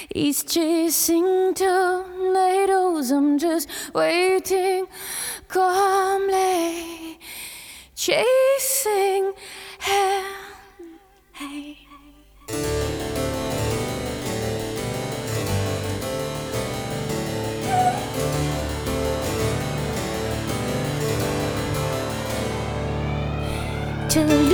He's chasing tornadoes. I'm just waiting calmly, chasing hell. Hey. To